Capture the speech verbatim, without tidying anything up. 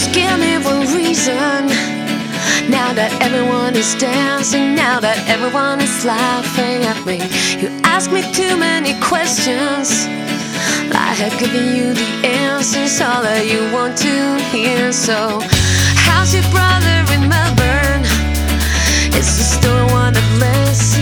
scared me for a reason. Now that everyone is dancing, now that everyone is laughing at me, you ask me too many questions. I have given you the answers, all that you want to hear. So, how's your brother in Melbourne? Is he still the one that lives?